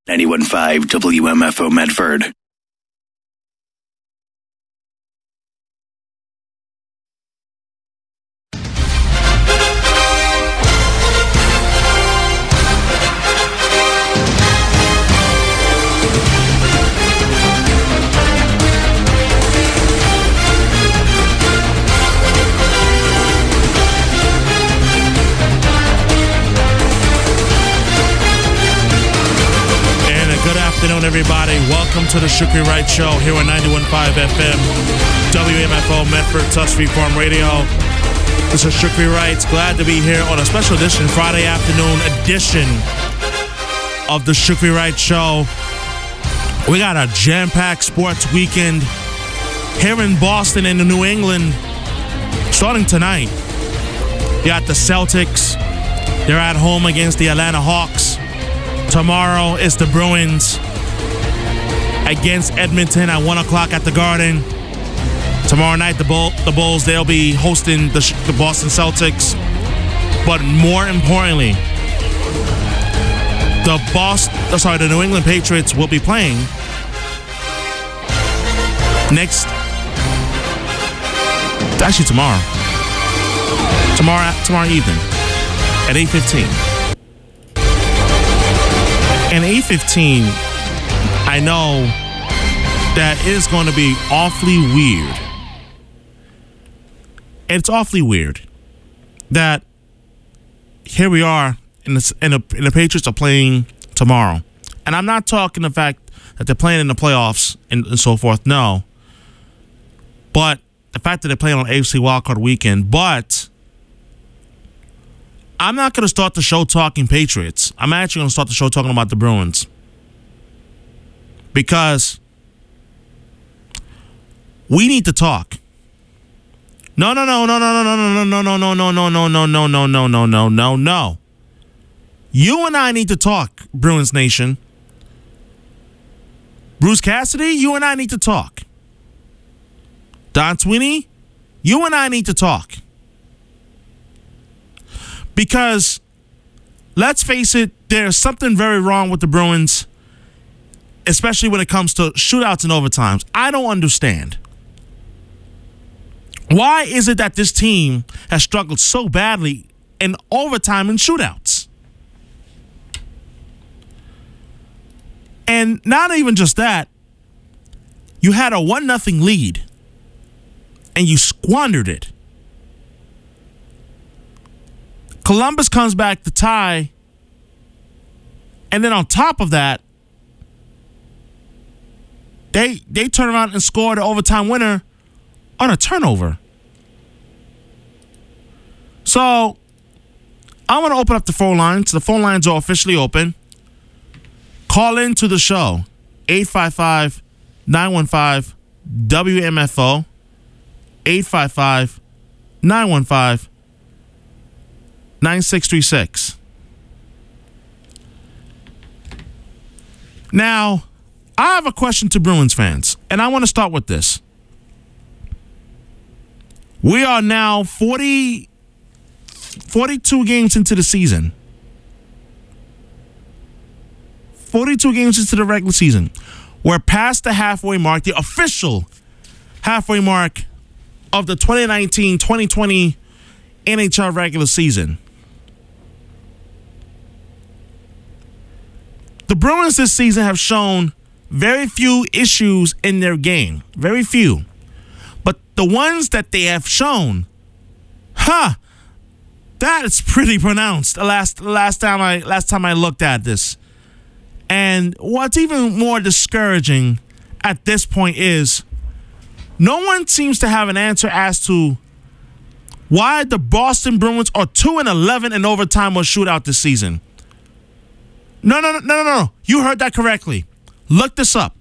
91.5 WMFO Medford. Everybody, welcome to the Shukri Wright Show here on 91.5 FM, WMFO Medford, Tuskegee Farm Radio. This is Shukri Wright. Glad to be here on a special edition, Friday afternoon edition of the Shukri Wright Show. We got a jam-packed sports weekend here in Boston and in New England starting tonight. You got the Celtics. They're at home against the Atlanta Hawks. Tomorrow is the Bruins against Edmonton at 1 o'clock at the Garden. Tomorrow night, the Bulls, they'll be hosting the Boston Celtics. But more importantly, the New England Patriots will be playing tomorrow evening at 8:15. And 8:15, I know that it is going to be awfully weird. It's awfully weird that here we are and the Patriots are playing tomorrow. And I'm not talking the fact that they're playing in the playoffs and so forth, no. But the fact that they're playing on AFC Wildcard Weekend. But I'm not going to start the show talking Patriots. I'm actually going to start the show talking about the Bruins. Because we need to talk. No. You and I need to talk, Bruins Nation. Bruce Cassidy, you and I need to talk. Don Sweeney, you and I need to talk. Because, let's face it, there's something very wrong with the Bruins, especially when it comes to shootouts and overtimes. I don't understand. Why is it that this team has struggled so badly in overtime and shootouts? And not even just that, you had a 1-0 lead, and you squandered it. Columbus comes back to tie, and then on top of that, they turn around and score the overtime winner on a turnover. So, I want to open up the phone lines. The phone lines are officially open. Call in to the show, 855-915-WMFO, 855-915-9636. Now, I have a question to Bruins fans, and I want to start with this. We are now 42 games into the season. 42 games into the regular season. We're past the halfway mark, the official halfway mark of the 2019-2020 NHL regular season. The Bruins this season have shown very few issues in their game. Very few. But the ones that they have shown, that is pretty pronounced. The last time I looked at this. And what's even more discouraging at this point is no one seems to have an answer as to why the Boston Bruins are 2-11 in overtime or shootout this season. No. You heard that correctly. Look this up.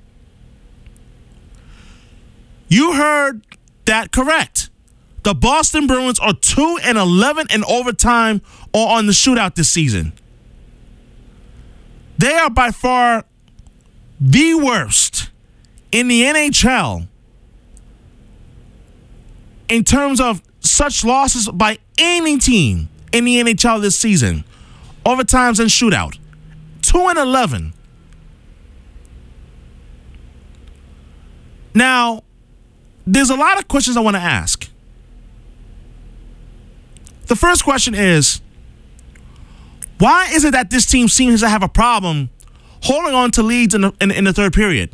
You heard that correct. The Boston Bruins are 2-11 in overtime or on the shootout this season. They are by far the worst in the NHL in terms of such losses by any team in the NHL this season. Overtimes and shootout. 2-11 Now, there's a lot of questions I want to ask. The first question is, why is it that this team seems to have a problem holding on to leads in the third period?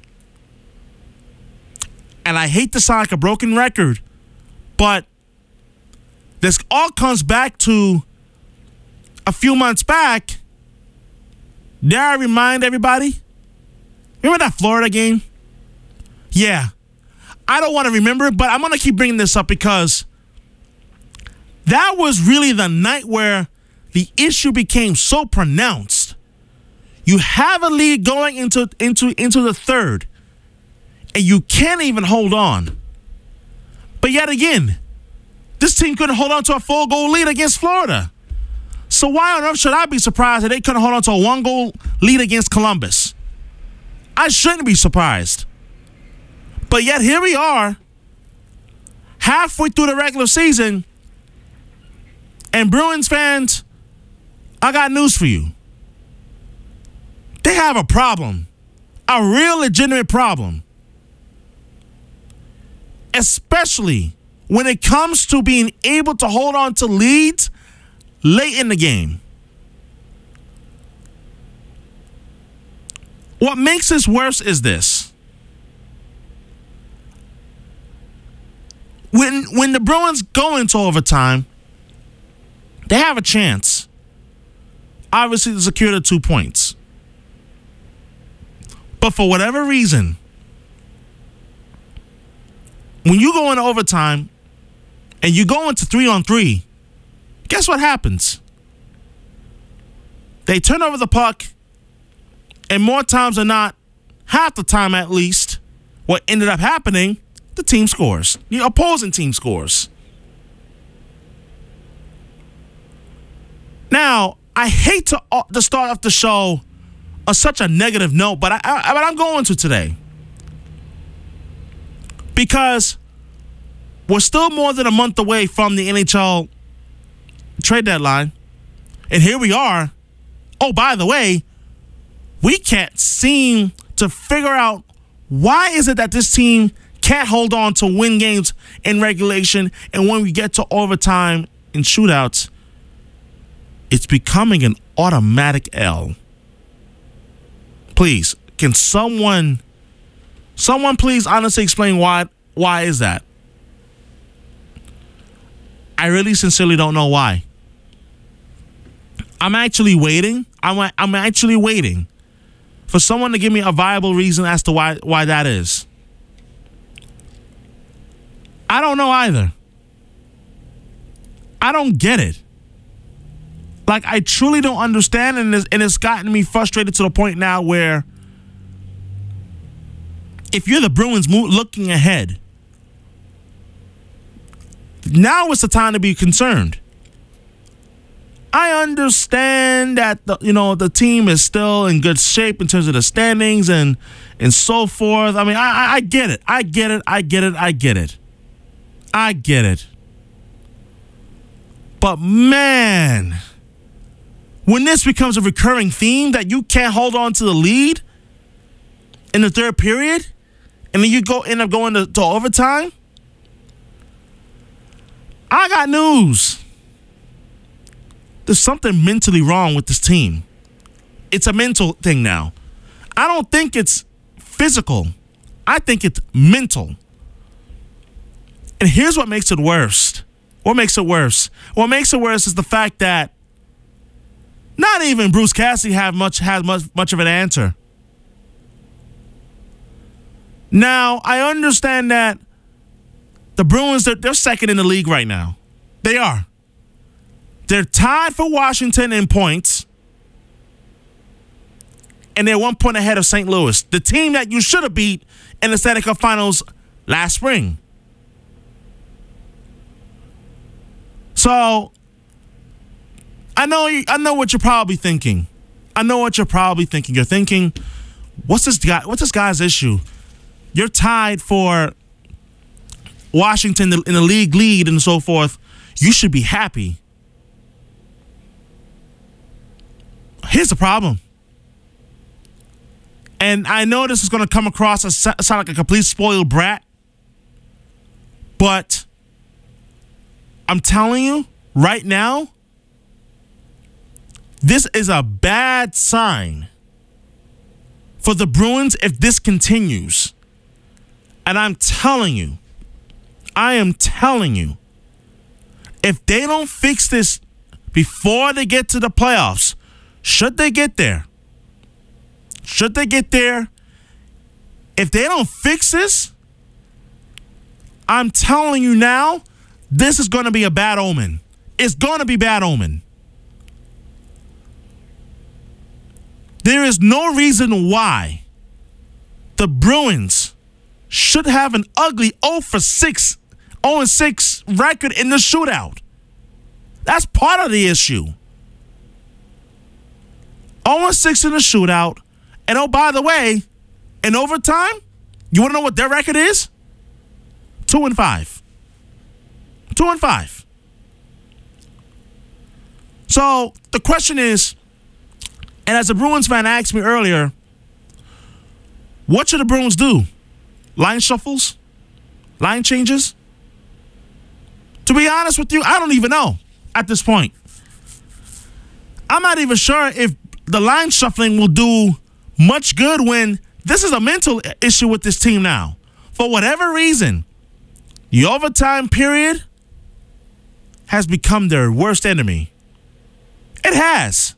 And I hate to sound like a broken record, but this all comes back to a few months back. Dare I remind everybody? Remember that Florida game? Yeah. I don't want to remember it, but I'm going to keep bringing this up because that was really the night where the issue became so pronounced. You have a lead going into the third, and you can't even hold on. But yet again, this team couldn't hold on to a 4-goal lead against Florida. So why on earth should I be surprised that they couldn't hold on to a 1-goal lead against Columbus? I shouldn't be surprised. But yet here we are, halfway through the regular season, and Bruins fans, I got news for you. They have a problem, a real legitimate problem, especially when it comes to being able to hold on to leads late in the game. What makes this worse is this. When the Bruins go into overtime, they have a chance, obviously, to secure the 2 points. But for whatever reason, when you go into overtime and you go into 3-on-3, guess what happens? They turn over the puck, and more times than not, half the time at least, what ended up happening, the team scores. The opposing team scores. Now, I hate to start off the show on such a negative note, but I'm going to today. Because we're still more than a month away from the NHL trade deadline. And here we are. Oh, by the way, we can't seem to figure out why is it that this team can't hold on to win games in regulation, and when we get to overtime in shootouts, it's becoming an automatic L. Please, can someone please honestly explain why is that? I really sincerely don't know why. I'm actually waiting. I'm actually waiting for someone to give me a viable reason as to why that is. I don't know either. I don't get it. Like, I truly don't understand, and it's gotten me frustrated to the point now where if you're the Bruins looking ahead, now is the time to be concerned. I understand that the team is still in good shape in terms of the standings and so forth. I mean, I get it. I get it. But man, when this becomes a recurring theme that you can't hold on to the lead in the third period, and then you end up going to overtime, I got news. There's something mentally wrong with this team. It's a mental thing now. I don't think it's physical. I think it's mental. And here's what makes it worse. What makes it worse? What makes it worse is the fact that not even Bruce Cassidy has much of an answer. Now, I understand that the Bruins, they're second in the league right now. They are. They're tied for Washington in points, and they're 1 point ahead of St. Louis, the team that you should have beat in the Stanley Cup Finals last spring. So, I know what you're probably thinking. You're thinking, what's this guy's issue? You're tied for Washington in the league lead and so forth. You should be happy. Here's the problem. And I know this is going to come across as sound like a complete spoiled brat, but I'm telling you right now, this is a bad sign for the Bruins if this continues. And I am telling you, if they don't fix this before they get to the playoffs, should they get there, if they don't fix this, I'm telling you now, this is going to be a bad omen. It's going to be bad omen. There is no reason why the Bruins should have an ugly 0-6 record in the shootout. That's part of the issue. 0-6 in the shootout. And oh, by the way, in overtime, you want to know what their record is? 2-5. 2-5. So the question is, and as a Bruins fan asked me earlier, what should the Bruins do? Line shuffles? Line changes? To be honest with you, I don't even know at this point. I'm not even sure if the line shuffling will do much good when this is a mental issue with this team now. For whatever reason, the overtime period has become their worst enemy. It has.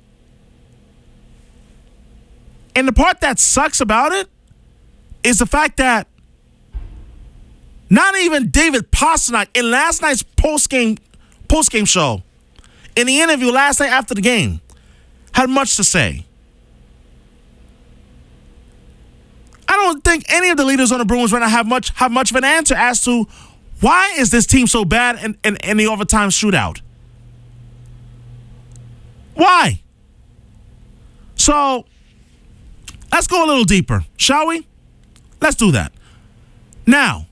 And the part that sucks about it is the fact that not even David Pastrnak in last night's post-game show, in the interview last night after the game, had much to say. I don't think any of the leaders on the Bruins right now have much of an answer as to why is this team so bad in the overtime shootout. Why? So, let's go a little deeper, shall we? Let's do that. Now,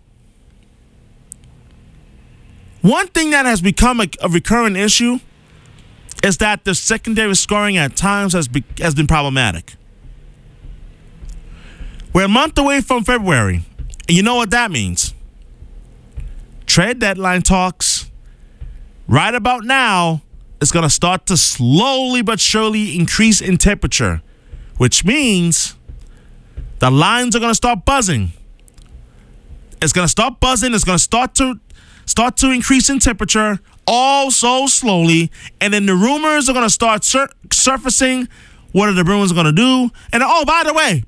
one thing that has become a recurring issue is that the secondary scoring at times has been problematic. We're a month away from February, and you know what that means. Trade deadline talks right about now is going to start to slowly but surely increase in temperature, which means the lines are going to start buzzing. It's going to start buzzing. It's going to start to increase in temperature all so slowly, and then the rumors are going to start surfacing. What are the Bruins going to do? And oh, by the way,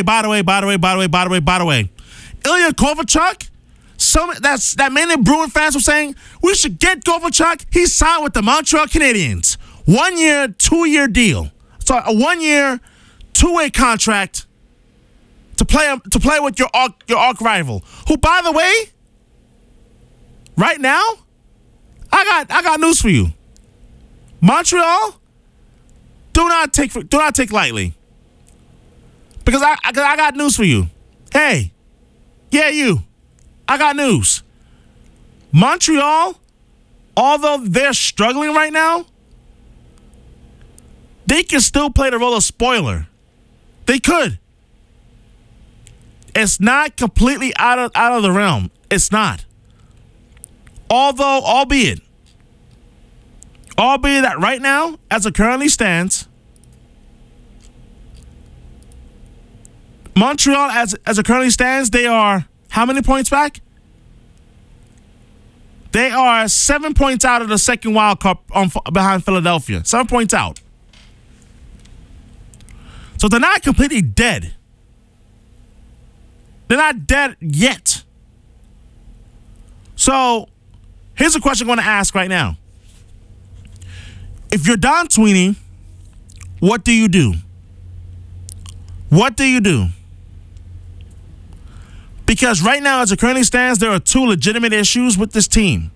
Ilya Kovalchuk, that many Bruin fans were saying we should get Kovalchuk. He signed with the Montreal Canadiens, 1 year, 2 year deal. So a 1 year, 2-way contract to play with your arch rival. Who, by the way, right now, I got news for you. Montreal, do not take lightly. Because I got news for you. Hey, yeah, you. I got news. Montreal, although they're struggling right now, they can still play the role of spoiler. They could. It's not completely out of the realm. It's not. Albeit that right now, as it currently stands, Montreal, as it currently stands, they are how many points back? They are 7 points out of the second wild card behind Philadelphia. 7 points out. So they're not completely dead. They're not dead yet. So here's a question I'm going to ask right now. If you're Don Sweeney, what do you do? What do you do? Because right now, as it currently stands, there are two legitimate issues with this team.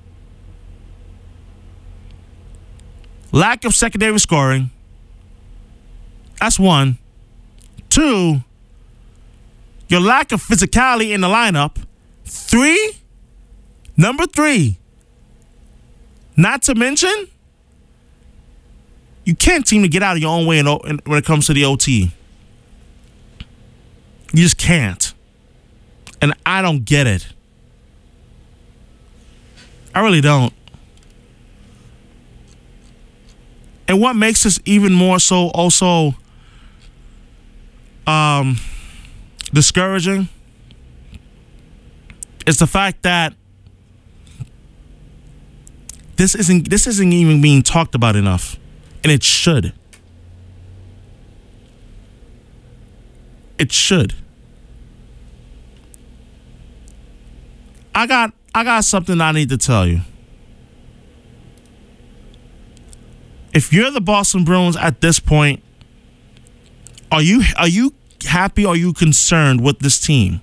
Lack of secondary scoring. That's one. Two, your lack of physicality in the lineup. Number three, not to mention, you can't seem to get out of your own way when it comes to the OT. You just can't. And I don't get it. I really don't. And what makes this even more so also discouraging is the fact that this isn't even being talked about enough, and it should. It should. I got something I need to tell you. If you're the Boston Bruins at this point, are you happy or are you concerned with this team?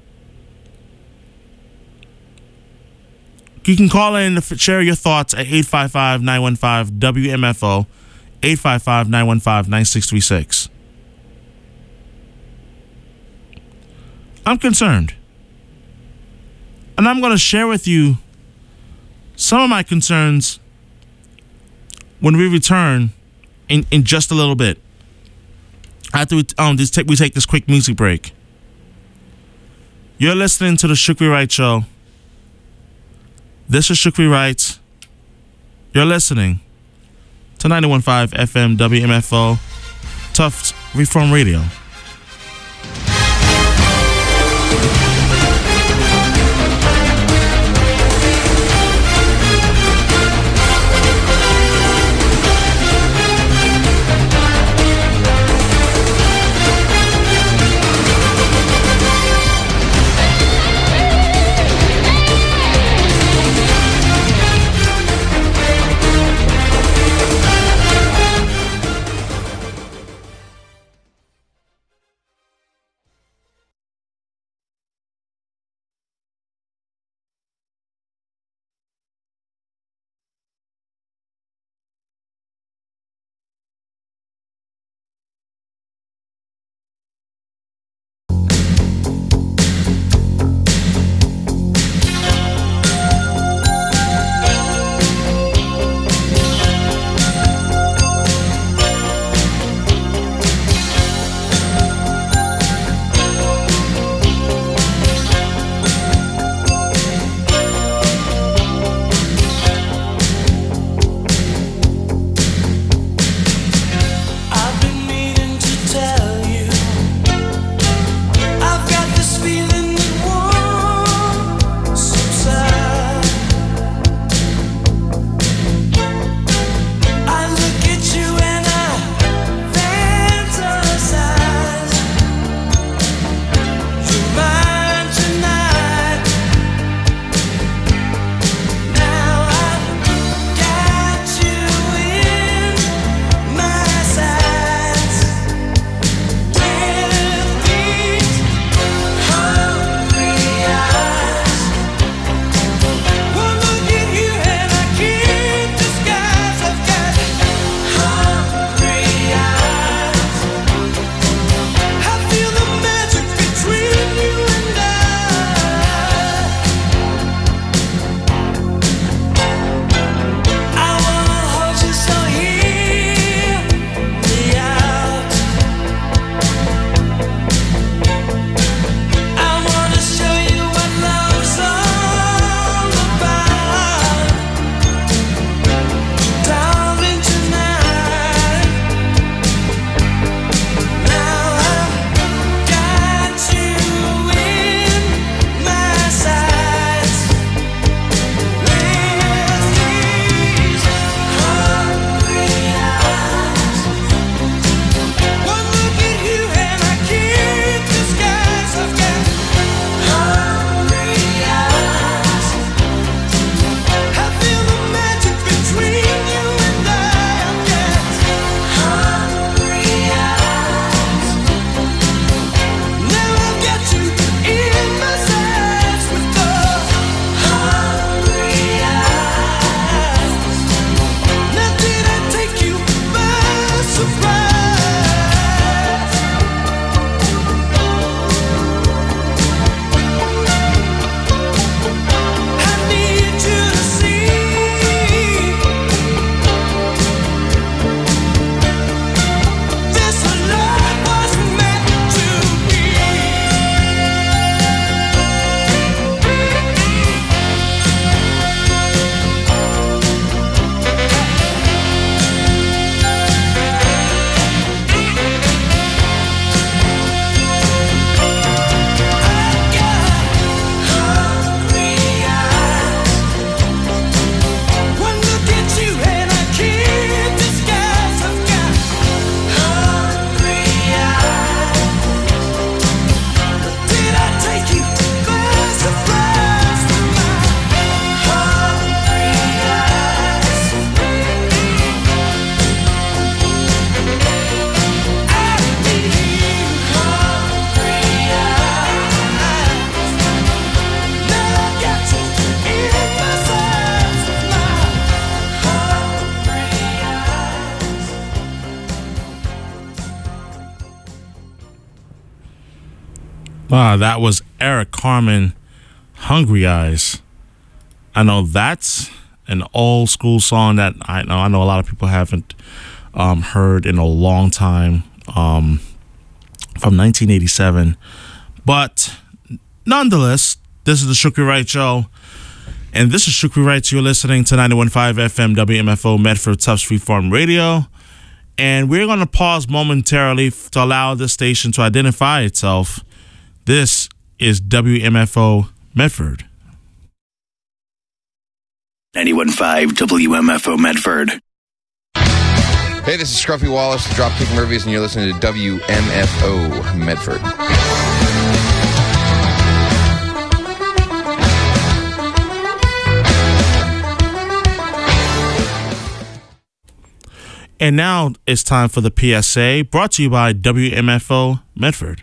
You can call in to share your thoughts at 855-915-WMFO, 855-915-9636. I'm concerned. And I'm going to share with you some of my concerns when we return in just a little bit. After we take this quick music break. You're listening to the Shukri Wright Show. This is Shukri Wright. You're listening to 91.5 FM WMFO Tufts Reform Radio. That was Eric Carmen, Hungry Eyes. I know that's an old school song that I know a lot of people haven't heard in a long time, from 1987. But nonetheless, this is the Shukri Wright Show, and this is Shukri Wright. You're listening to 91.5 FM WMFO Medford Tufts Freeform Radio, and we're going to pause momentarily to allow this station to identify itself. This is WMFO Medford. 91.5 WMFO Medford. Hey, this is Scruffy Wallace, Dropkick Murphys, and you're listening to WMFO Medford. And now it's time for the PSA, brought to you by WMFO Medford.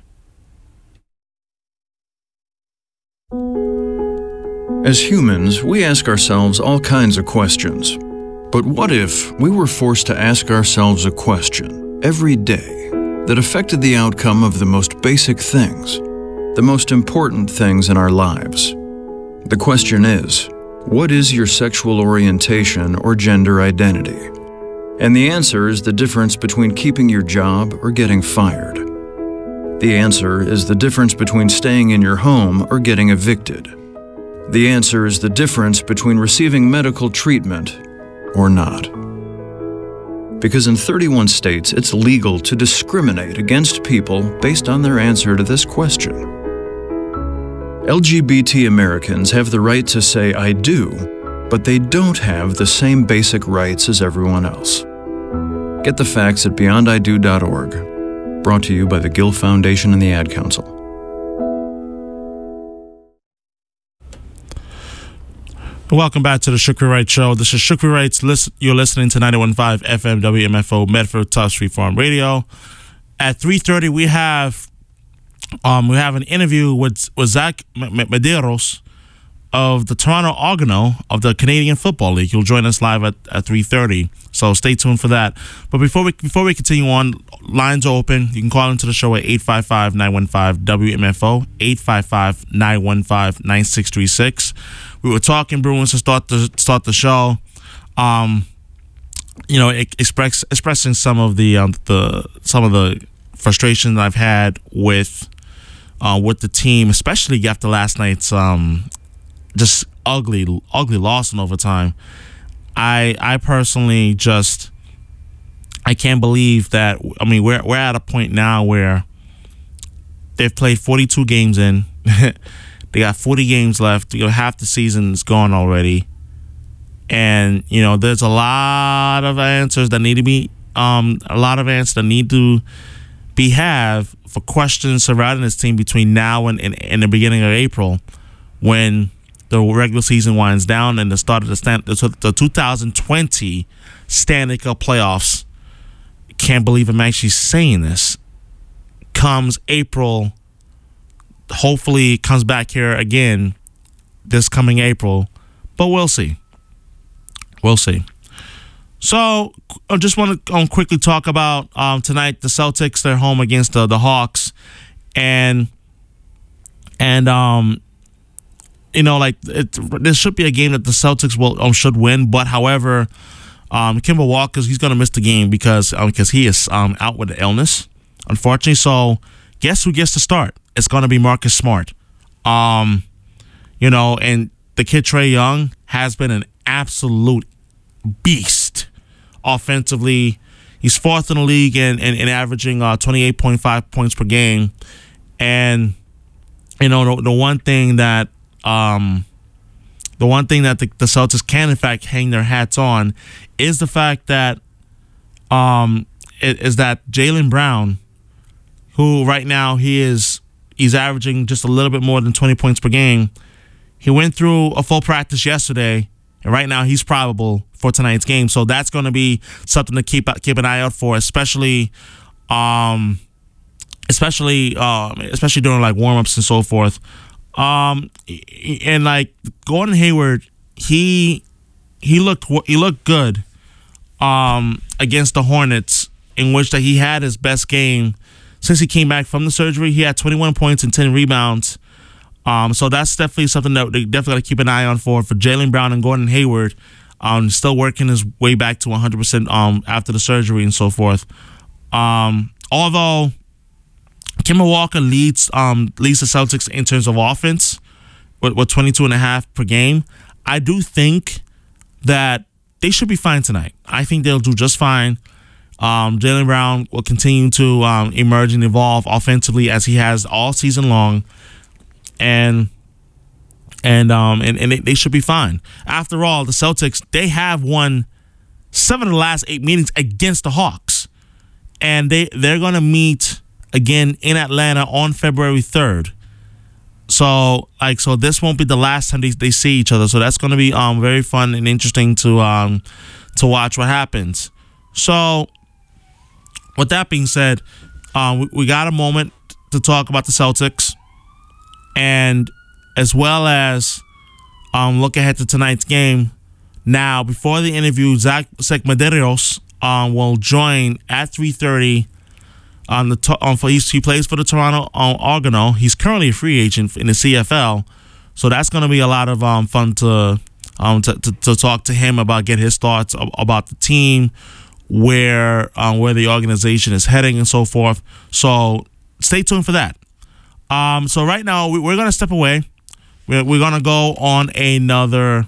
As humans, we ask ourselves all kinds of questions. But what if we were forced to ask ourselves a question every day that affected the outcome of the most basic things, the most important things in our lives? The question is, what is your sexual orientation or gender identity? And the answer is the difference between keeping your job or getting fired. The answer is the difference between staying in your home or getting evicted. The answer is the difference between receiving medical treatment or not. Because in 31 states, it's legal to discriminate against people based on their answer to this question. LGBT Americans have the right to say "I do," but they don't have the same basic rights as everyone else. Get the facts at beyondido.org. Brought to you by the Gill Foundation and the Ad Council. Welcome back to the Shukri Wright Show. This is Shukri Wright's You're listening to 91.5 FM WMFO Medford Tufts Freeform Radio. At 3:30, we have an interview with Zach Medeiros of the Toronto Argonauts of the Canadian Football League. He'll join us live at 3:30, so stay tuned for that. But before we continue on, lines are open. You can call into the show at 855-915-WMFO, 855-915-9636. We were talking Bruins to start the show. Expressing some of the frustration that I've had with the team, especially after last night's just ugly loss in overtime. I personally I can't believe that. I mean, we're at a point now where they've played 42 games in. They got 40 games left. Half the season is gone already, and there's a lot of answers that need to be have for questions surrounding this team between now and the beginning of April, when the regular season winds down and the start of the 2020 Stanley Cup playoffs. Can't believe I'm actually saying this. Comes April. Hopefully it comes back here again this coming April, but we'll see. So I just want to quickly talk about tonight. The Celtics, they're home against the Hawks, and this should be a game that the Celtics should win. But however, Kemba Walker, he's going to miss the game because he is out with the illness, unfortunately. So guess who gets to start? It's going to be Marcus Smart. And the kid Trae Young has been an absolute beast offensively. He's fourth in the league in averaging 28.5 points per game. And the one thing that the Celtics can in fact hang their hats on is the fact that Jaylen Brown, who right now he's averaging just a little bit more than 20 points per game. He went through a full practice yesterday, and right now he's probable for tonight's game. So that's going to be something to keep an eye out for, especially during like warm-ups and so forth. And like Gordon Hayward, he looked good against the Hornets, in which that he had his best game since he came back from the surgery. He had 21 points and 10 rebounds. So that's definitely something that they definitely got to keep an eye on for Jaylen Brown and Gordon Hayward. Still working his way back to 100% after the surgery and so forth. Although Kemba Walker leads the Celtics in terms of offense with 22.5 per game, I do think that they should be fine tonight. I think they'll do just fine. Jaylen Brown will continue to emerge and evolve offensively as he has all season long, and they should be fine. After all, the Celtics, they have won 7 of the last 8 meetings against the Hawks, and they're going to meet again in Atlanta on February 3rd. So this won't be the last time they see each other. So that's going to be very fun and interesting to watch what happens. So with that being said, we got a moment to talk about the Celtics, and as well as look ahead to tonight's game. Now, before the interview, Zach Medeiros will join at 3:30. He plays for the Toronto Argonauts. He's currently a free agent in the CFL, so that's going to be a lot of fun to talk to him about, get his thoughts about the team, where the organization is heading, and so forth. So stay tuned for that. So right now we're going to step away. We're going to go on another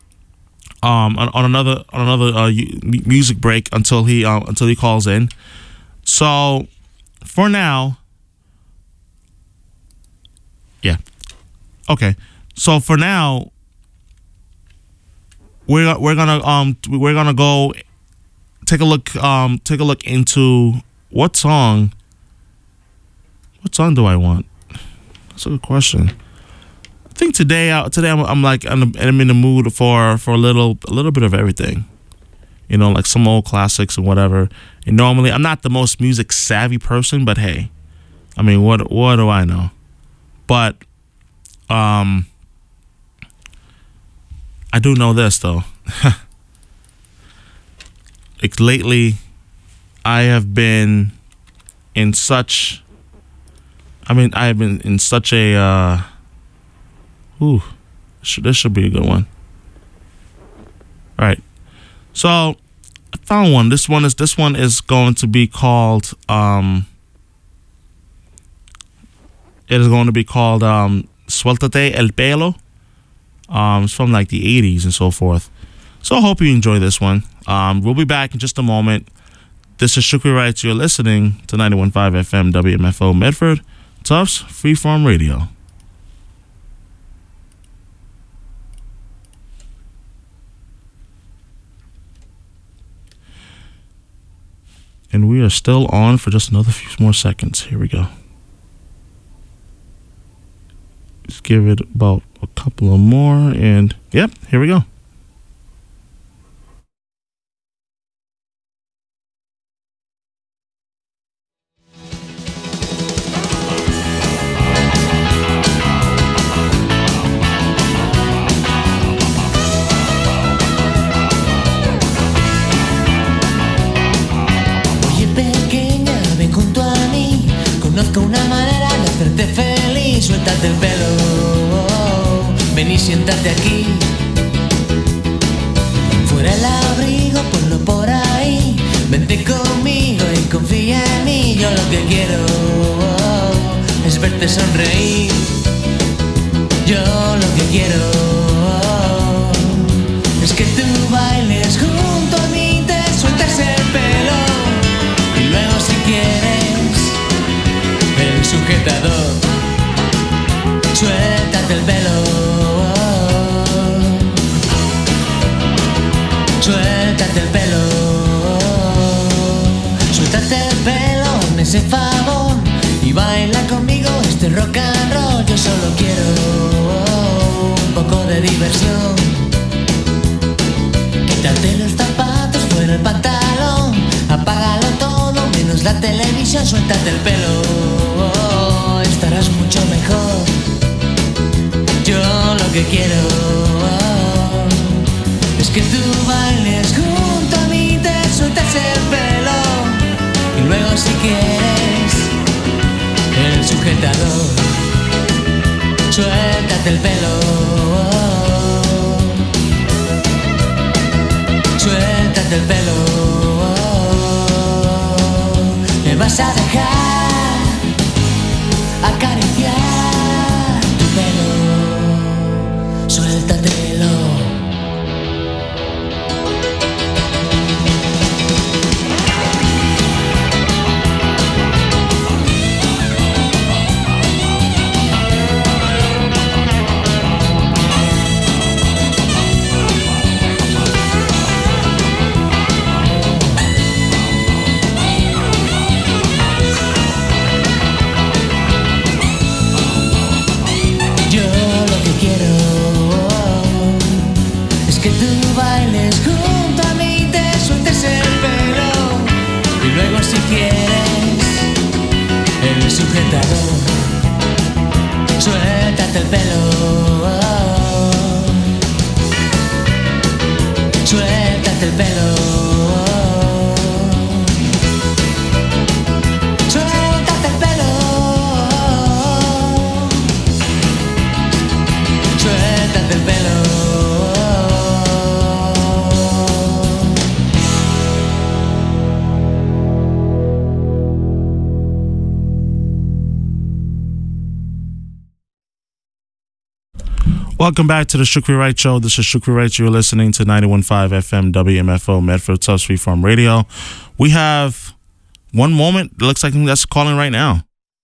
music break until he calls in. So for now, yeah, okay. So for now, we're gonna go take a look into what song do I want? That's a good question. I think today I'm in the mood for a little bit of everything. You know, like some old classics and whatever. And normally, I'm not the most music savvy person, but hey, I mean, what do I know? But I do know this though. Like lately, I have been in such. I have been in such a. This should be a good one. All right. So I found one. This one is going to be called. It is going to be called "Suéltate el pelo." It's from like the 80s and so forth. So I hope you enjoy this one. We'll be back in just a moment. This is Shukri Wrights. You're listening to 91.5 FM WMFO Medford, Tufts Freeform Radio. And we are still on for just another few more seconds. Here we go. Let's give it about a couple of more. And, yep, here we go. Suéltate el pelo, ven y siéntate aquí. Fuera el abrigo, ponlo por ahí. Vente conmigo y confía en mí. Yo lo que quiero es verte sonreír. Yo lo que quiero es que tú bailes junto a mí, te sueltes el pelo y luego si quieres el sujetador. Suéltate el pelo, suéltate el pelo, suéltate el pelo, hazme ese favor y baila conmigo este rock and roll. Yo solo quiero un poco de diversión. Quítate los zapatos, fuera el pantalón, apágalo todo menos la televisión. Suéltate el pelo, estarás mucho mejor. Yo lo que quiero es que tú bailes junto a mí, te sueltes el pelo y luego si quieres el pelo. Suéltate el pelo. Me vas a dejar acariciar tu pelo. Suéltatelo. Que tú bailes junto a mí, te sueltes el pelo y luego si quieres el sujetador. Suéltate el pelo. Suéltate el pelo. Suéltate el pelo. Suéltate el pelo. Welcome back to the Shukri Wright Show. This is Shukri Wright. You're listening to 91.5 FM WMFO Medford Tufts Farm Radio. We have one moment. It looks like that's calling right now.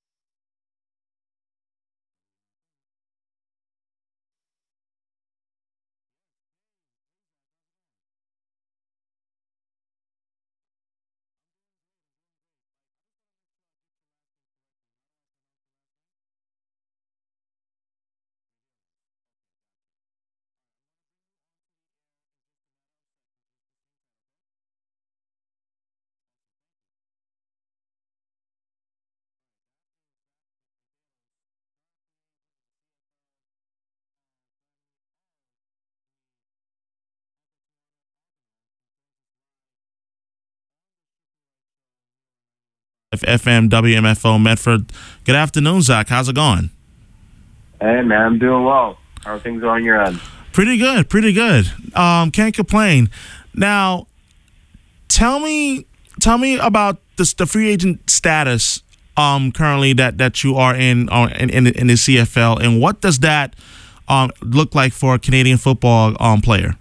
FM WMFO Medford. Good afternoon, Zach. How's it going? Hey, man, I'm doing well. How are things on your end? Pretty good, pretty good. Can't complain. Now, tell me about the free agent status currently that you are in the CFL, and what does that look like for a Canadian football player?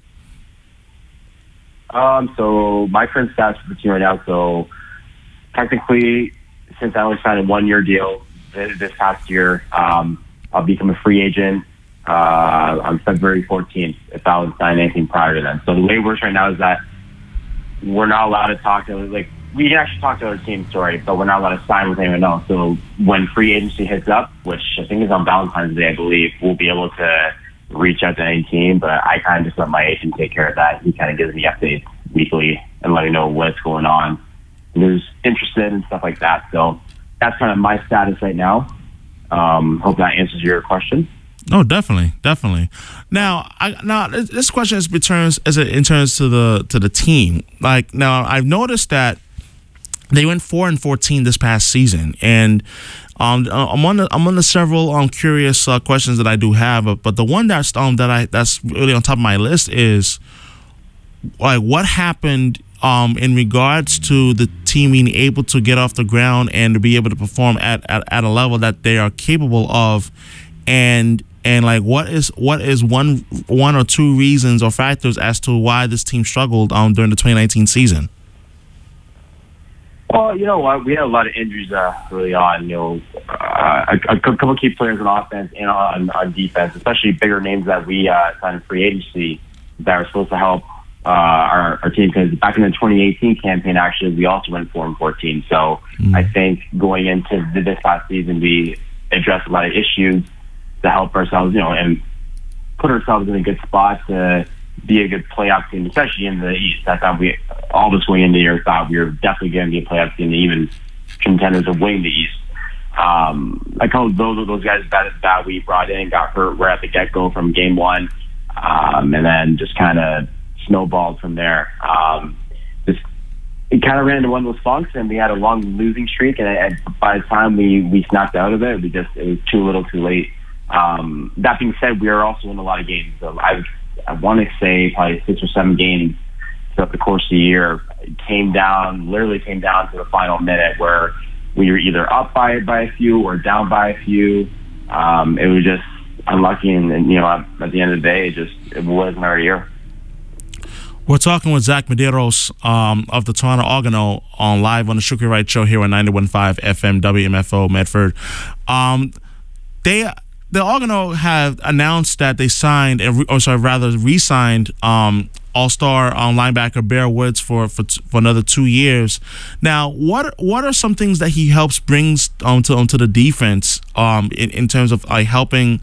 So my current status for the team right now, so technically, since I only signed a 1-year deal this past year, I'll become a free agent on February 14th if I would sign anything prior to then. So the way it works right now is that we're not allowed to talk to, we can actually talk to other teams, but we're not allowed to sign with anyone else. So when free agency hits up, which I think is on Valentine's Day, I believe, we'll be able to reach out to any team, but I kind of just let my agent take care of that. He kind of gives me updates weekly and let me know what's going on. Who's interested and stuff like that. So that's kind of my status right now. Hope that answers your question. Oh, definitely. Now, this question returns in terms to the team. Like, now I've noticed that they went 4-14 this past season, and I'm on the several curious questions that I do have. But the one that's really on top of my list is like what happened in regards to the team being able to get off the ground and to be able to perform at a level that they are capable of, and like what is one or two reasons or factors as to why this team struggled during the 2019 season? Well, you know what, we had a lot of injuries early on. A couple key players on offense and on defense, especially bigger names that we signed in free agency that are supposed to help our team, because back in the 2018 campaign, actually, we also went 4-14. So I think going into this past season, we addressed a lot of issues to help ourselves, and put ourselves in a good spot to be a good playoff team, especially in the East. I thought all of us going into the year thought we were definitely going to be a playoff team, even contenders of winning the East. I call those guys that we brought in got hurt right at the get-go from game one, and then just kind of snowballed from there. It kind of ran into one of those funks, and we had a long losing streak, and by the time we snapped out of it, it was too little too late. That being said, we are also in a lot of games. So I want to say probably 6 or 7 games throughout the course of the year literally came down to the final minute where we were either up by a few or down by a few. It was just unlucky, and at the end of the day, it wasn't our year. We're talking with Zach Medeiros of the Toronto Argonaut on live on the Shookery Right Show here on 91.5 FM WMFO Medford. The Argonaut have announced that they signed, re-signed All-Star linebacker Bear Woods for another 2 years. Now, what are some things that he helps brings to the defense in terms of helping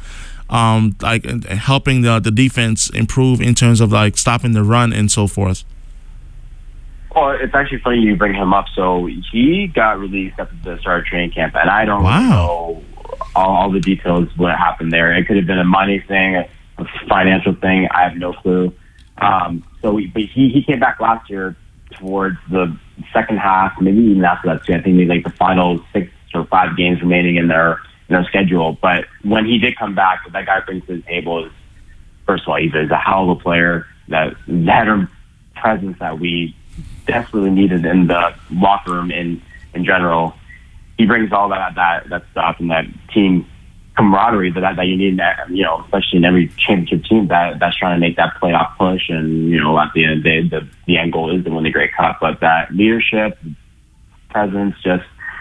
the defense improve in terms of stopping the run and so forth? Well, it's actually funny you bring him up. So he got released at the start of training camp, and I don't really know all the details what happened there. It could have been a money thing, a financial thing. I have no clue. But he came back last year towards the second half, maybe even after that too. I think the final 6 or 5 games remaining in their schedule. But when he did come back, what that guy brings to the table is, first of all, he's a hell of a player. That veteran presence that we desperately needed in the locker room in general. He brings all that stuff and that team camaraderie that you need, especially in every championship team that's trying to make that playoff push. And at the end of the day, the end goal is to win the Grey Cup. But that leadership, presence, just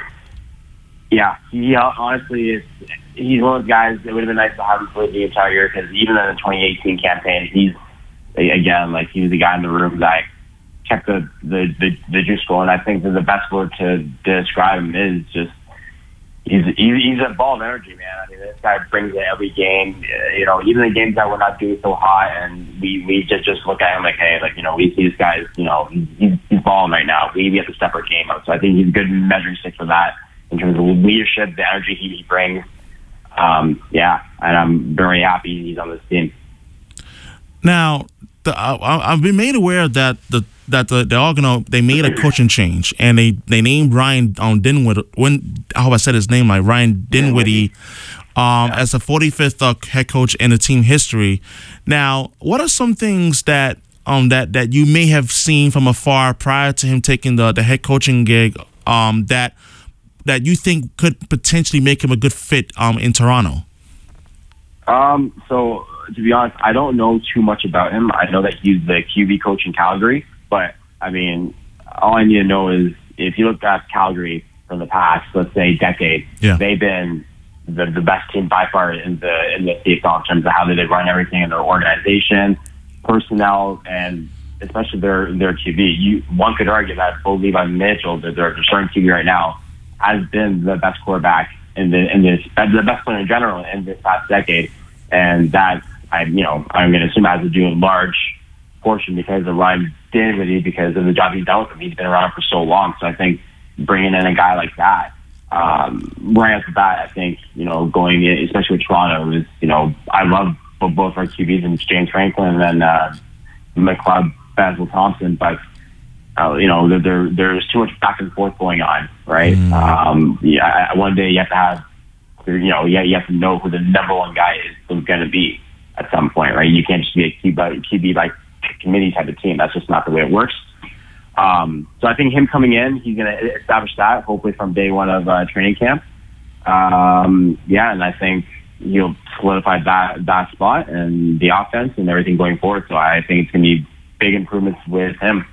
he honestly he's one of those guys. It would have been nice to have him play the entire year, because even in the 2018 campaign, he was the guy in the room that kept the juice flowing. I think that the best word to describe him is just he's a ball of energy, man. I mean, this guy brings it every game. Even the games that we're not doing so hot, and we just look at him like, hey, we see this guy's, he's balling right now. We have to step our game up. So I think he's a good measuring stick for that in terms of leadership, the energy he brings. And I'm very happy he's on this team. Now, I've been made aware that the Argonaut, they made a coaching change, and they named Ryan Dinwiddie. I hope I said his name right, Ryan Dinwiddie, as the 45th head coach in the team history. Now, what are some things that you may have seen from afar prior to him taking the head coaching gig that you think could potentially make him a good fit in Toronto? So, to be honest, I don't know too much about him. I know that he's the QB coach in Calgary, but I mean, all I need to know is if you look at Calgary from the past, let's say decade, they've been the best team by far in the CFL in terms of how they run everything in their organization, personnel, and especially their QB. One could argue that Bo Levi Mitchell, their starting QB right now, has been the best quarterback the best player in general in this past decade, and that I'm going to assume has to do in large portion because of Ryan Dinwiddie, because of the job he's done with him. He's been around for so long, so I think bringing in a guy like that, right off the bat, I think going in, especially with Toronto, is I love both our QBs, and James Franklin and McLeod Basil Thompson, but there's too much back and forth going on, right? One day you have to have, you have to know who the number one guy is going to be at some point, right? You can't just be a QB like committee type of team. That's just not the way it works. So I think him coming in, he's going to establish that hopefully from day one of training camp. And I think he'll solidify that spot and the offense and everything going forward. So I think it's going to be big improvements with him.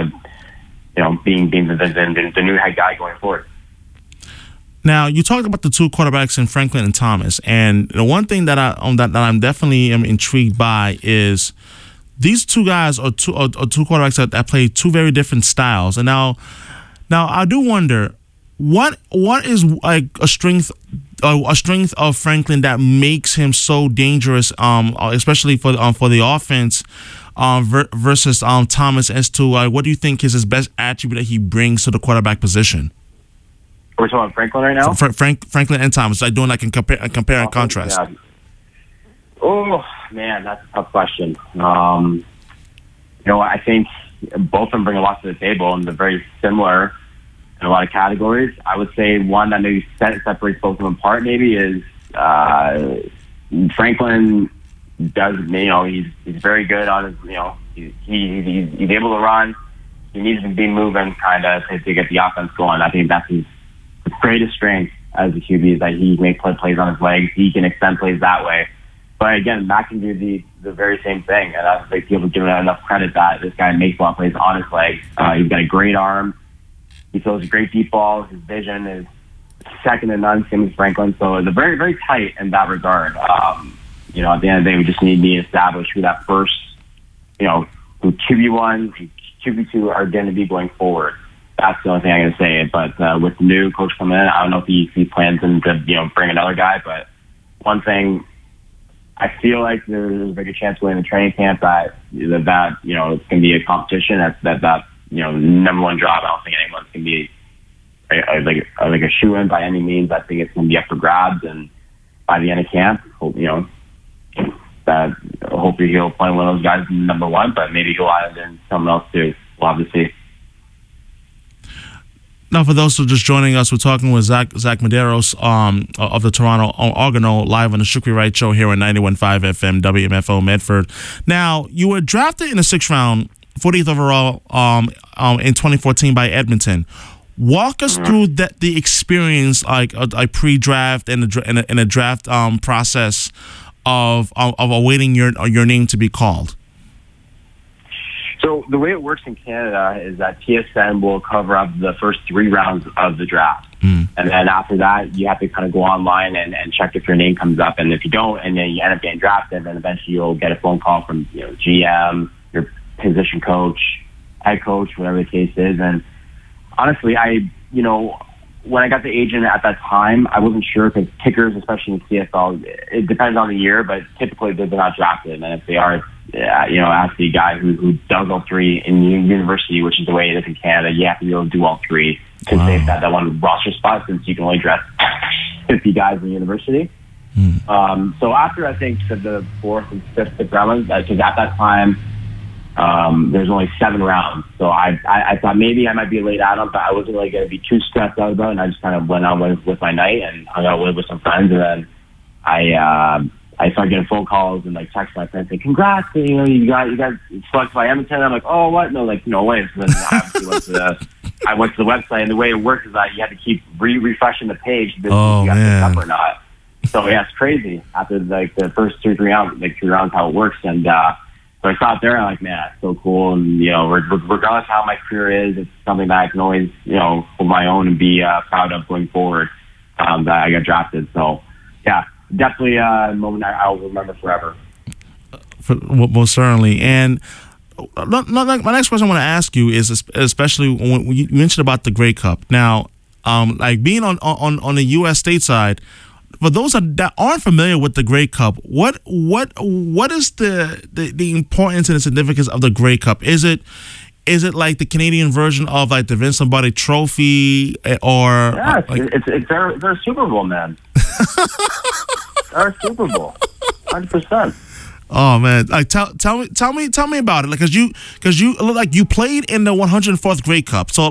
Being the new head guy going forward. Now, you talked about the two quarterbacks in Franklin and Thomas, and the one thing that I'm definitely intrigued by is these two guys are two quarterbacks that play two very different styles. And now I do wonder what is like a strength of Franklin that makes him so dangerous, especially for the offense. Versus Thomas, as to what do you think is his best attribute that he brings to the quarterback position? We're talking about Franklin right now? Franklin and Thomas. Like doing compare and contrast. Yeah. Oh, man, that's a tough question. I think both of them bring a lot to the table, and they're very similar in a lot of categories. I would say one that maybe separates both of them apart maybe is Franklin does, he's very good on his, he's able to run. He needs to be moving kind of to get the offense going. I think that's his greatest strength as a QB is that he makes plays on his legs. He can extend plays that way. But again, Matt can do the very same thing. And I think people give him enough credit that this guy makes a lot of plays on his legs. He's got a great arm. He throws a great deep ball. His vision is second to none, same as Franklin. So it's very, very tight in that regard. At the end of the day, we just need to establish who that first, who QB1 and QB2 are going to be going forward. That's the only thing I'm going to say. But with the new coach coming in, I don't know if he plans to bring another guy. But one thing, I feel like there's a bigger chance going in the training camp that it's going to be a competition. That number one job. I don't think anyone's going to be like a shoe-in by any means. I think it's going to be up for grabs, and by the end of camp, hopefully he'll play one of those guys number one, but maybe he'll add in someone else too. We'll have to see. Now, for those who are just joining us, we're talking with Zach Medeiros of the Toronto Argonaut live on the Shukri Wright Show here on 91.5 FM WMFO Medford. Now, you were drafted in the 6th round, 40th overall in 2014 by Edmonton. Walk us through the experience, like a pre-draft and a draft process of awaiting your name to be called. So the way it works in Canada is that TSN will cover up the first 3 rounds of the draft. And then after that, you have to kind of go online and check if your name comes up. And if you don't, and then you end up getting drafted, then eventually you'll get a phone call from GM, your position coach, head coach, whatever the case is. And honestly, when I got the agent at that time, I wasn't sure because kickers, especially in CFL, it depends on the year, but typically they're not drafted. And if they are, ask the guy who does all 3 in university, which is the way it is in Canada, you have to be able to do all 3 to save that one roster spot, since you can only draft 50 guys in university. So after, I think, the 4th and 5th round, because at that time, there's only 7 rounds. So I thought maybe I might be late out on, but I wasn't really going to be too stressed out about it. And I just kind of went on with my night and hung out with some friends. And then I started getting phone calls and text my friends saying, "Congrats, you got selected by Edmonton." I'm like, "Oh, what?" No, no way. So then I went to the website, and the way it works is that you have to keep refreshing the page to see if you got picked up or not. So yeah, it's crazy. After the first 2 or 3 rounds, 3 rounds, how it works. And so I saw it there, and I'm like, man, that's so cool. And, regardless of how my career is, it's something that I can always, hold my own and be proud of going forward, that I got drafted. So, yeah, definitely a moment I'll remember forever. Most certainly. And my next question I want to ask you is, especially when you mentioned about the Grey Cup. Now, being on the U.S. stateside, for those that aren't familiar with the Grey Cup, what is the importance and the significance of the Grey Cup? Is it like the Canadian version of the Vince Lombardi Trophy, or? Yeah, it's their Super Bowl, man. Our Super Bowl, 100%. Oh man! Tell me about it. Because you look like you played in the 104th Grey Cup. So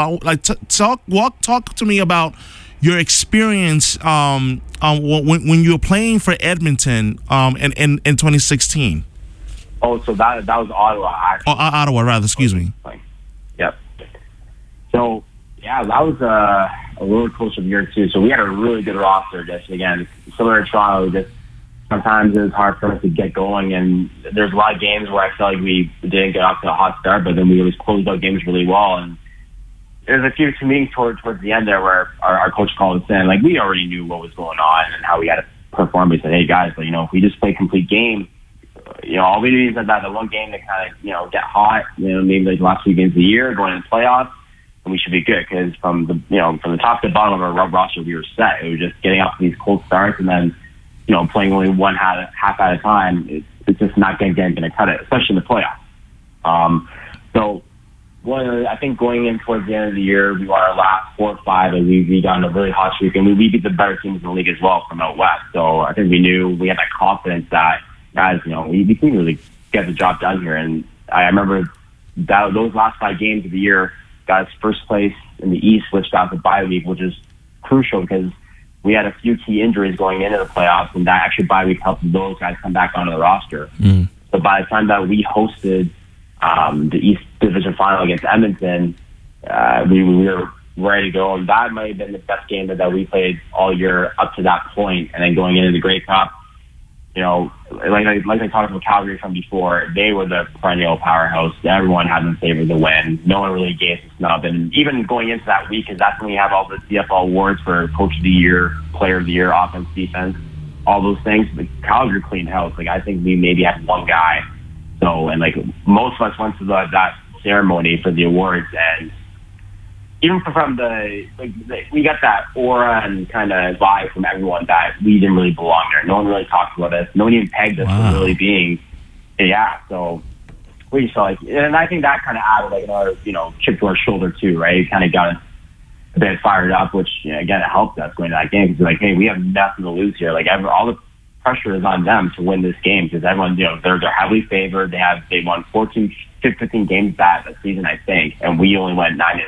talk to me about your experience when you were playing for Edmonton in 2016. Oh, so that was Ottawa, actually. Ottawa, rather. Excuse me. Yep. So yeah, that was a roller coaster year too. So we had a really good roster. Just again, similar to Toronto, just sometimes it was hard for us to get going, and there's a lot of games where I felt like we didn't get off to a hot start, but then we always closed out games really well. And there's a few meetings towards the end there where our coach called us in. We already knew what was going on and how we had to perform. We said, "Hey guys, if we just play complete game, all we need is that one game to kind of get hot. Maybe the last 2 games of the year, going into the playoffs, and we should be good." Because from the top to the bottom of our roster, we were set. It was just getting off these cold starts and then playing only one half at a time. It's just not going to cut it, especially in the playoffs. So. I think going in towards the end of the year, we won our last 4 or 5, and we got on a really hot streak, and we beat the better teams in the league as well from out west. So I think we knew we had that confidence that, guys, we can really get the job done here. And I remember those last 5 games of the year got us first place in the East, which got the bye week, which is crucial because we had a few key injuries going into the playoffs, and that actually bye week helped those guys come back onto the roster. So by the time that we hosted the East Division Final against Edmonton, we were ready to go, and that might have been the best game that we played all year up to that point. And then going into the Grey Cup, you know, like I talked about Calgary from before, they were the perennial powerhouse. Everyone had them favored to win. No one really gave a snub. And even going into that week, because that's when we have all the CFL awards for Coach of the Year, Player of the Year, Offense, Defense, all those things. But Calgary cleaned house. Like, I think we maybe had one guy. So, and like most of us went to that ceremony for the awards, and even from we got that aura and kind of vibe from everyone that we didn't really belong there. No one really talked about us. No one even pegged us for really being, so we just felt like, and I think that kind of added like another, chip to our shoulder too, right? It kind of got us a bit fired up, which, again, it helped us going to that game because we're like, hey, we have nothing to lose here. Like, all the pressure is on them to win this game because everyone, they're heavily favored. They won 15 games that season, I think, and we only went 9-9.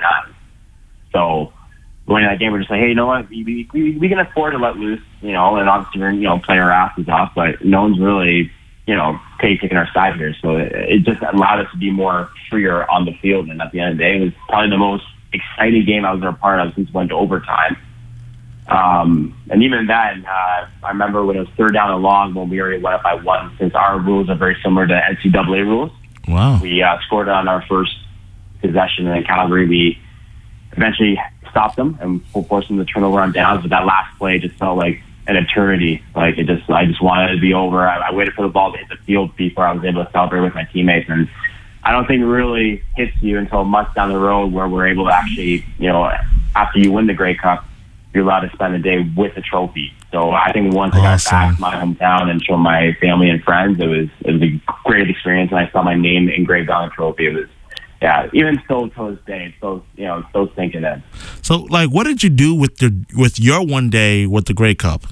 So going to that game, we're just like, hey, you know what? We can afford to let loose, and obviously we're, playing our asses off, but no one's really, taking our side here. So it just allowed us to be more freer on the field. And at the end of the day, it was probably the most exciting game I was a part of since we went to overtime. And even then, I remember when it was 3rd down and long when we already went up by 1, since our rules are very similar to NCAA rules. Wow. We scored on our first possession in Calgary. We eventually stopped them and forced them to turnover on downs, but that last play just felt like an eternity. Like, I just wanted it to be over. I waited for the ball to hit the field before I was able to celebrate with my teammates, and I don't think it really hits you until months down the road where we're able to actually, after you win the Grey Cup, you're allowed to spend the day with the trophy. So I think once I got back to my hometown and showed my family and friends, it was a great experience, and I saw my name engraved on the trophy. It was, even still to this day, it's still sinking in. So, like, what did you do with your one day with the Grey Cup?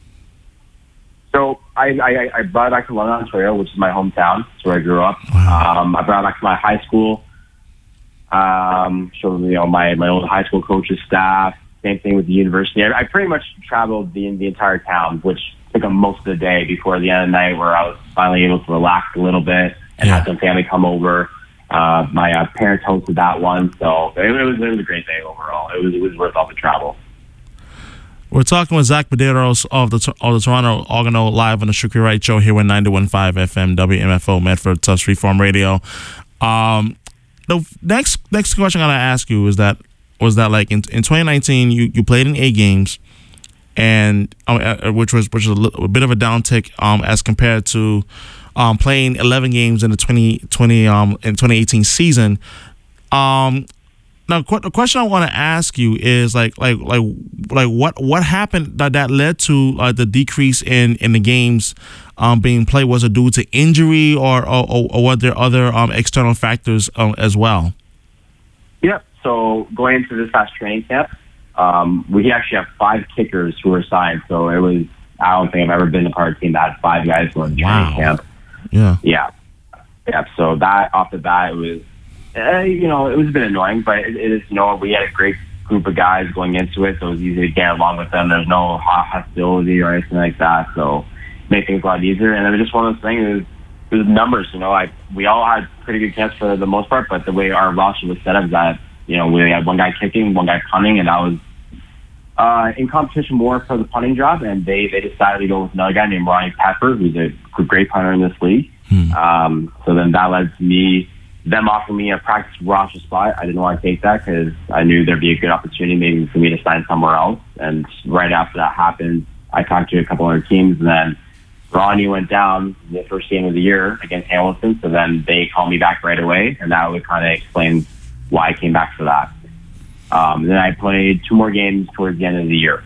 So I brought it back to London, Ontario, which is my hometown. It's where I grew up. Wow. I brought it back to my high school. Showed my old high school coach's staff. Same thing with the university. I pretty much traveled the entire town, which took up most of the day before the end of the night, where I was finally able to relax a little bit and have some family come over. My parents hosted that one, so it was a great day overall. It was worth all the travel. We're talking with Zach Medeiros of the Toronto Argonaut live on the Shukri Wright Show here with 91.5 FM WMFO Medford Touch Freeform Radio. The next question I'm gonna ask you was that like in 2019 you played in 8 games, and which was a bit of a downtick as compared to playing 11 games in the 2018 season. Now, the question I want to ask you is like what happened that led to the decrease in the games being played? Was it due to injury or were there other external factors as well? Yep. So going into this past training camp, we actually have 5 kickers who were signed. So it was, I don't think I've ever been a part of a team that had 5 guys who were in training camp. Yeah. So that off the bat, it was, it was a bit annoying, but it is, we had a great group of guys going into it, so it was easy to get along with them. There's no hostility or anything like that, so it made things a lot easier. And it was just one of those things. It was numbers, we all had pretty good camps for the most part, but the way our roster was set up is that, we had one guy kicking, one guy punting, and that was in competition more for the punting job, and they decided to go with another guy named Ronnie Pepper, who's a great punter in this league. So then that led to them offering me a practice roster spot. I didn't want to take that because I knew there'd be a good opportunity maybe for me to sign somewhere else. And right after that happened, I talked to a couple other teams, and then Ronnie went down the first game of the year against Hamilton, so then they called me back right away, and that would kind of explain why I came back for that. Then I played 2 more games towards the end of the year,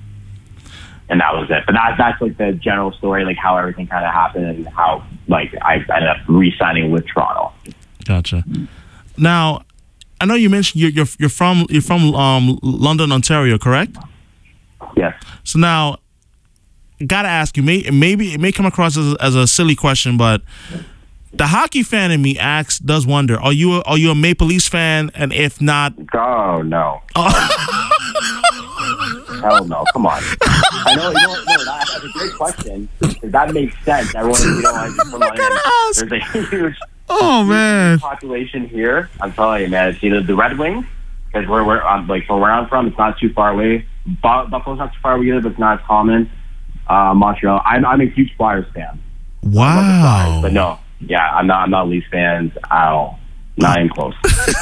and that was it. But that's like the general story, like how everything kind of happened and how like I ended up re-signing with Toronto. Gotcha. Now, I know you mentioned you're from London, Ontario, correct? Yes. So now, gotta ask you, maybe it may come across as a silly question, but the hockey fan in me does wonder: Are you a Maple Leafs fan? And if not, oh no. Hell no. Come on. I know. You know what? No, that's a great question. That makes sense. Everyone, I just come on in. There's a huge population here. I'm telling you, man. It's either the Red Wings, because from where I'm from, it's not too far away. Buffalo's not too far away either, but it's not as common. Montreal. I'm a huge Flyers fan. Wow. But no, yeah, I'm not a Leafs fan at all. Not even close.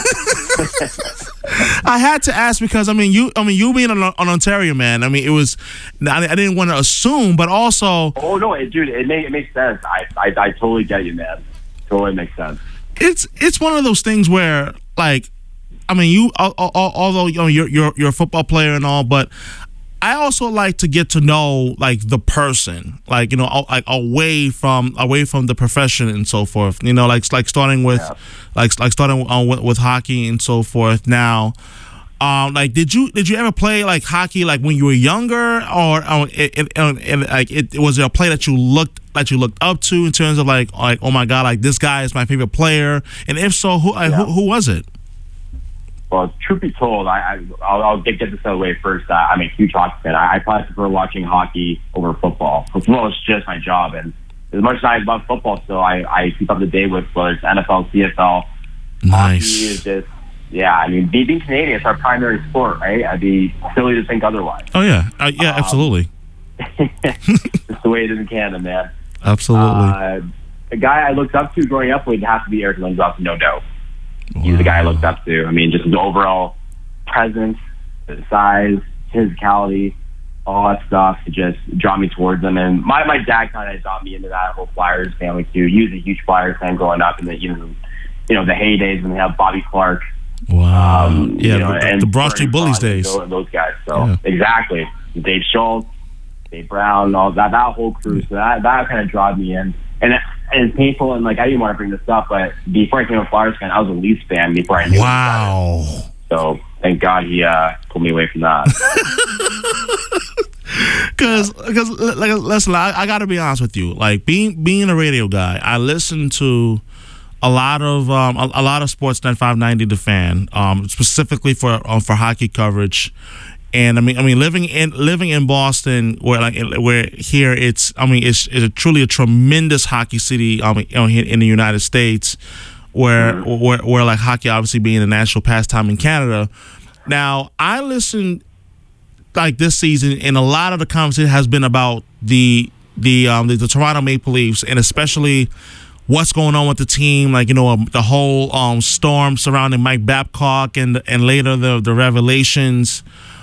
I had to ask because you being an Ontario man. It was. I didn't want to assume, but also. Oh no, dude, it makes sense. I totally get you, man. Totally makes sense. It's one of those things where, like, you although you're a football player and all, but I also like to get to know, like, the person, like, like away from the profession and so forth. Like starting with, with hockey and so forth. Now, like, did you ever play like hockey like when you were younger, or was there a play that you looked up to in terms of like oh my god, like this guy is my favorite player, and if so, who was it? Well, truth be told, I'll get this out of the way first. I'm a huge hockey fan. I probably prefer watching hockey over football. Football is just my job, and as much as I love football, still I keep up to date with whether it's NFL, CFL. Nice. Hockey is just, being Canadian, it's our primary sport, right? I'd be silly to think otherwise. Oh yeah, absolutely. It's the way it is in Canada, man. Absolutely. The guy I looked up to growing up would have to be Eric Lindros, no doubt. He's the guy I looked up to. Just his overall presence, his size, physicality, all that stuff to just draw me towards him. And my dad kind of got me into that whole Flyers family too. He was a huge Flyers fan growing up in the heydays when they have Bobby Clark. Wow. The Broad Street Bullies days. Those guys. So exactly, Dave Schultz, Dave Brown, all that whole crew. So that kind of drawed me in. And it's painful, and like I didn't want to bring this up, but before I became a Flyers fan, I was a Leafs fan before I knew. Wow. So thank God he pulled me away from that. Because listen, I got to be honest with you. Like being a radio guy, I listen to a lot of Sportsnet 590 The Fan, specifically for hockey coverage. And living in Boston, where here it's truly a tremendous hockey city, in the United States, where like hockey obviously being a national pastime in Canada. Now I listened like this season, and a lot of the conversation has been about the Toronto Maple Leafs, and especially what's going on with the team, like the whole storm surrounding Mike Babcock, and later the revelations.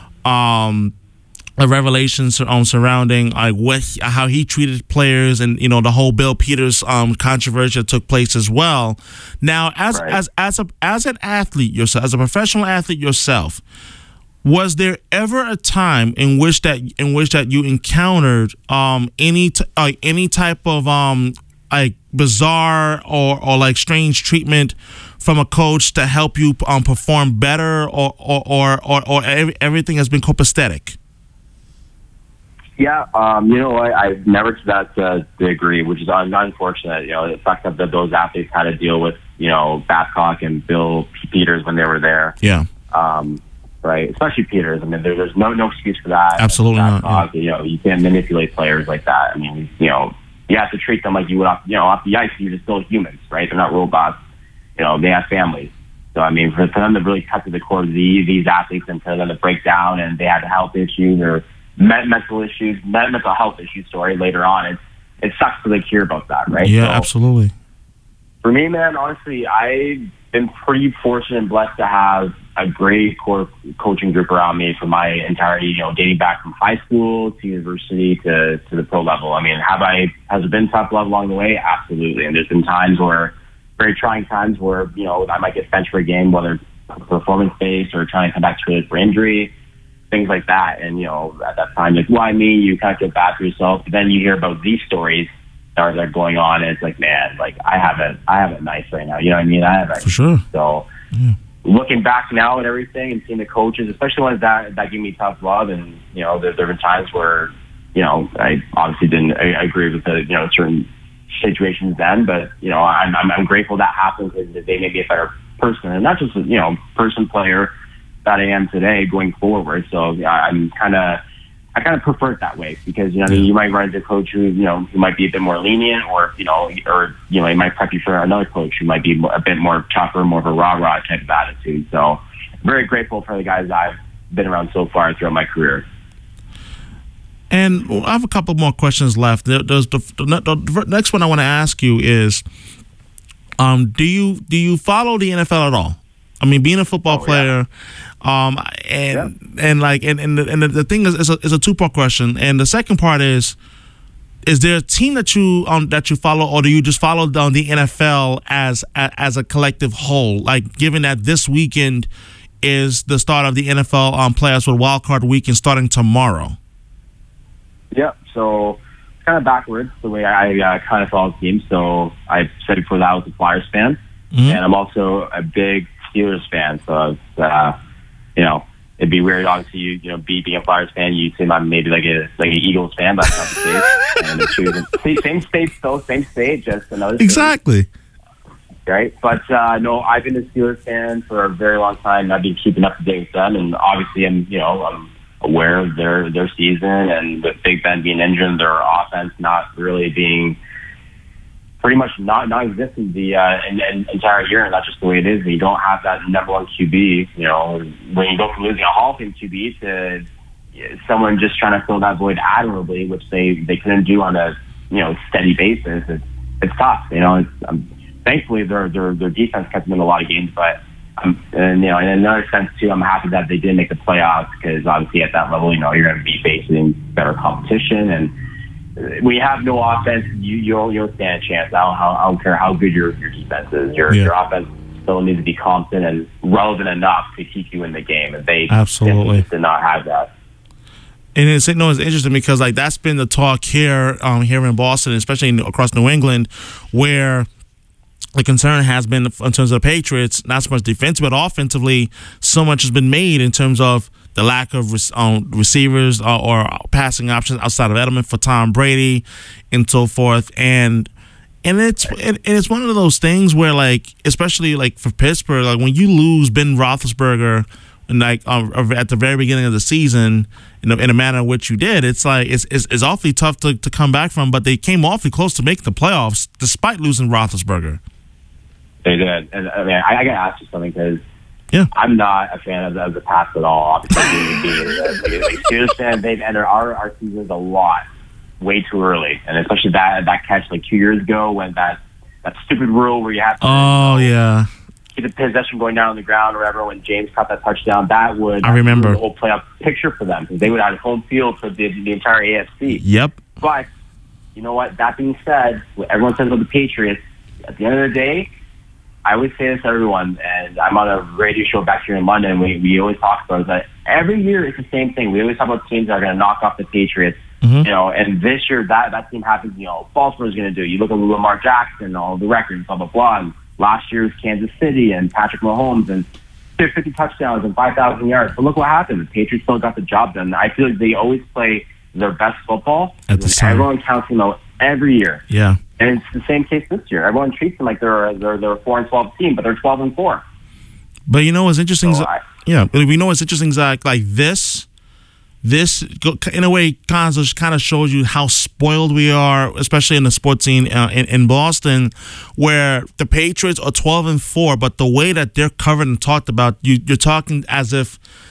Revelations surrounding like how he treated players, and the whole Bill Peters controversy that took place as well. Now, as an athlete yourself, as a professional athlete yourself, was there ever a time in which that you encountered any type of like bizarre or like strange treatment from a coach to help you perform better, or everything has been copacetic? Yeah, I've never to that degree, which is unfortunate. The fact that those athletes had to deal with, Babcock and Bill Peters when they were there. Yeah. Right, especially Peters. There's no excuse for that. Absolutely Babcock, not. Yeah. You can't manipulate players like that. You have to treat them like you would off the ice. You're just still humans, right? They're not robots. They have families. So, for them to really cut to the core of these athletes, and for them to break down, and they had health issues or mental health issues, later on, it sucks to hear about that, right? Yeah, so, absolutely. For me, man, honestly, I've been pretty fortunate and blessed to have a great core coaching group around me for my entirety, dating back from high school to university to the pro level. Has it been tough love along the way? Absolutely. And there's been very trying times where, I might get benched for a game, whether performance-based or trying to come back to it for injury, things like that. And, at that time, you kind of feel bad for yourself. But then you hear about these stories that are going on, and it's like, man, like I have it nice right now. You know what I mean? I have it. For sure. So looking back now at everything and seeing the coaches, especially ones that give me tough love, and, there have been times where, I obviously didn't agree with the, certain situations then, but I'm grateful that happened, because they made me a better person, and not just person, player, that I am today going forward. So I kind of prefer it that way because, I mean, you might run into a coach who might be a bit more lenient or he might prep you for another coach who might be a bit more tougher, more of a rah-rah type of attitude. So very grateful for the guys I've been around so far throughout my career. And I have a couple more questions left. The next one I want to ask you is, do you follow the NFL at all? I mean, being a football player, the thing is a two-part question. And the second part is there a team that you follow, or do you just follow down the NFL as a collective whole? Like, given that this weekend is the start of the NFL playoffs with Wild Card Weekend starting tomorrow. Yeah, so kind of backwards the way I kind of follow the team. So I said before that I was a Flyers fan, and I'm also a big Steelers fan. So it's, it'd be weird. Obviously, being a Flyers fan, you'd say I'm maybe like an Eagles fan, but that's not the case. And same state, still same state, just another state. Exactly. Right, but no, I've been a Steelers fan for a very long time. And I've been keeping up to date with them, and obviously, I'm aware of their season, and with Big Ben being injured, their offense not really being pretty much non-existent the entire year, and that's just the way it is. When you don't have that number one QB, when you go from losing a Hall of Fame QB to someone just trying to fill that void admirably, which they couldn't do on a steady basis, it's tough. Thankfully their defense kept them in a lot of games, but. In another sense too, I'm happy that they did make the playoffs because obviously at that level, you're going to be facing better competition, and when you have no offense, you don't stand a chance. I don't care how good your defense is. Your offense still needs to be competent and relevant enough to keep you in the game, and they absolutely did not have that. And it's interesting because that's been the talk here in Boston, especially across New England, where the concern has been in terms of the Patriots, not so much defensively, but offensively, so much has been made in terms of the lack of receivers or passing options outside of Edelman for Tom Brady and so forth. And it's one of those things where, especially for Pittsburgh, when you lose Ben Roethlisberger at the very beginning of the season in a manner in which you did, it's awfully tough to come back from. But they came awfully close to making the playoffs despite losing Roethlisberger. They did, and I mean, I got to ask you something because I'm not a fan of the past at all. Obviously, Steelers fans, they've entered our seasons a lot, way too early, and especially that catch 2 years ago when that stupid rule where you have to keep the possession going down on the ground or whatever. When James caught that touchdown, that would remember the whole playoff picture for them because they would have home field for the entire AFC. Yep. But you know what? That being said, what everyone says about the Patriots, at the end of the day, I always say this to everyone, and I'm on a radio show back here in London. We always talk about it, that every year it's the same thing. We always talk about teams that are going to knock off the Patriots. And this year that team happens. Baltimore's going to do. You look at Lamar Jackson, all the records, blah blah blah. And last year's Kansas City and Patrick Mahomes and 50 touchdowns and 5,000 yards. But look what happened. The Patriots still got the job done. I feel like they always play their best football. At the time. Everyone counts them out every year. Yeah. And it's the same case this year. Everyone treats them like they're a 4-12 team, but they're 12-4. But what's interesting? We know what's interesting, Zach. Like this in a way kind of shows you how spoiled we are, especially in the sports scene in Boston, where the Patriots are 12-4, but the way that they're covered and talked about, you're talking as if